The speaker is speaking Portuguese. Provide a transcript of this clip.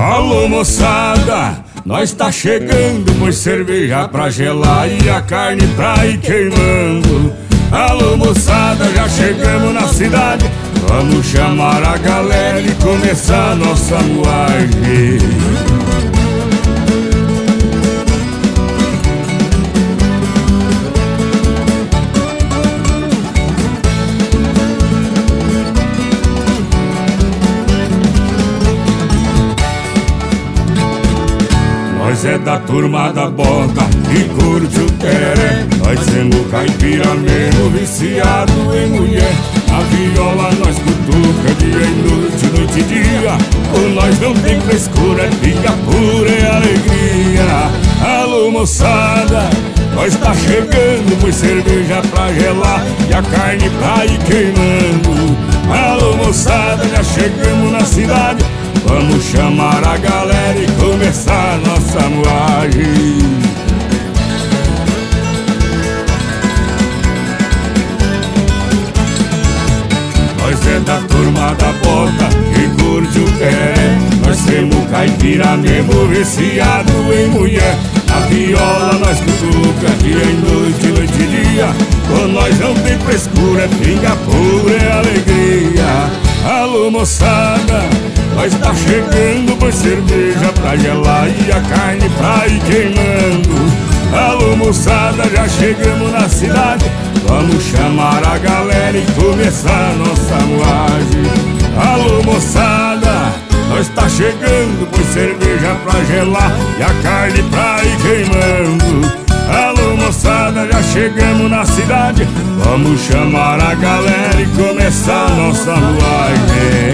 Alô moçada, nós tá chegando, pois cerveja pra gelar e a carne pra ir queimando. Alô moçada, já chegamos na cidade, vamos chamar a galera e começar a nossa moagem. Nós é da turma da bota e curte o tereré. Nós somos caipira mesmo, viciado em mulher. A viola nós cutuca dia e noite, noite e dia. Por nós não tem frescura, é pinga pura, é alegria. Alô moçada, nós tá chegando, pois cerveja pra gelar e a carne pra ir queimando. Alô moçada, já chegamos na cidade, vamos chamar a galera e começar a nossa moagem. Nós é da turma da bota que curte o pé. Nós temos caipira mesmo, viciado em mulher. A viola nós cutuca dia e noite, noite e dia. Com nós não tem frescura, é pinga pura, é alegria. Alô moçada, nós tá chegando, pois cerveja pra gelar e a carne pra ir queimando. Alô moçada, já chegamos na cidade, vamos chamar a galera e começar a nossa moagem. Alô moçada, nós tá chegando, pois cerveja pra gelar e a carne pra ir queimando. Alô moçada, já chegamos na cidade, vamos chamar a galera e começar a nossa moagem.